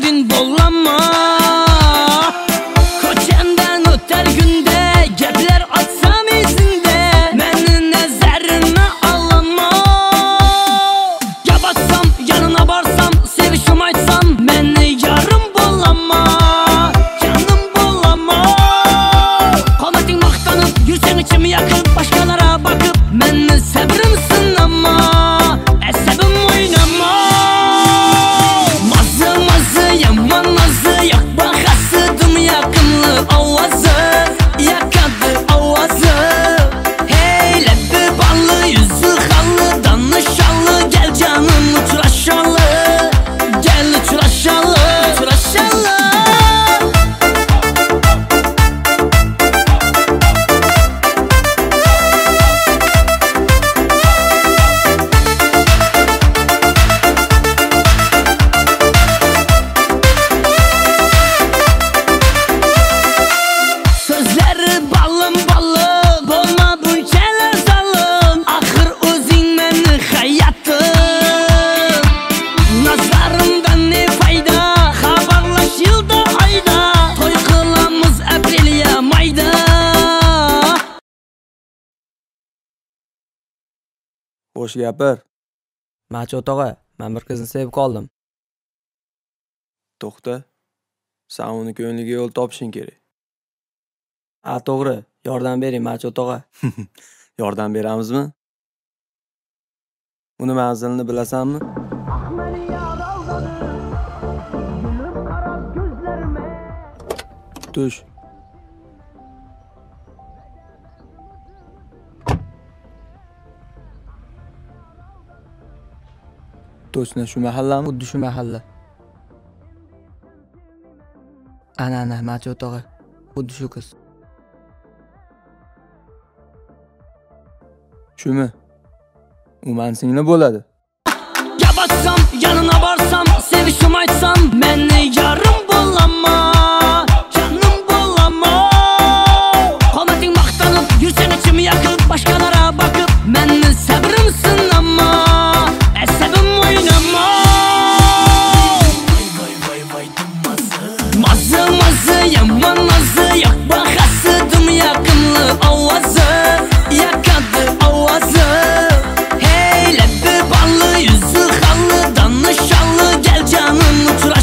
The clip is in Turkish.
kalbin bollama. Koçandan öter günde gepler atsam izinde, beni nezerime alama. Ya baksam yanına barsam, sevişim açsam, beni yarım bollama. Canım bollama. Kometin maktanıp yürsen içimi yakıp, başkalara bakıp beni sabırım sınama. Esebim oynama. Mazı mazı yaman nazı, yak bakasıdım yakınlı avazı, yakadı avazı. Hey lebbi ballı, yüzü hallı, danışalı, gel canım uçuraşalı, gel uçuraşalı, uçuraşalı. Sözleri balım balım, olma bunçeler zalım. Ahır özün meni hayatım. Nazarımdan ne fayda, haberlaş yılda ayda, toy kılamız aprel ya mayda. Boş gapir. Machot og'a, men bir qizni sevib qoldim. To'xta. Sen uni ko'ngliga yo'l topishing kerak. Ha, to'g'ri. Yordam bering, Machot og'a. Yordam beramizmi? Uni manzilini bilasanmi? Tush. Точно shu mahallami? Xuddi shu mahalla. Ana, Machot og'a. Xuddi shu qiz. Shumi? U men singlim bo'ladi. Ya baksam yanına barsam, sevişim açsam, beni yarım bollama. Canım bollama. Kometin maktanıp yürsen içimi yakıp, başkalara bakıp beni sabrım sınama. Esebim oynama. Mazı mazı yaman nazı, yak bakasıdım yakınlı avazı, yakadı avazı. Hey lebbi ballı, yüzü hallı, danışalı, gel canım uçur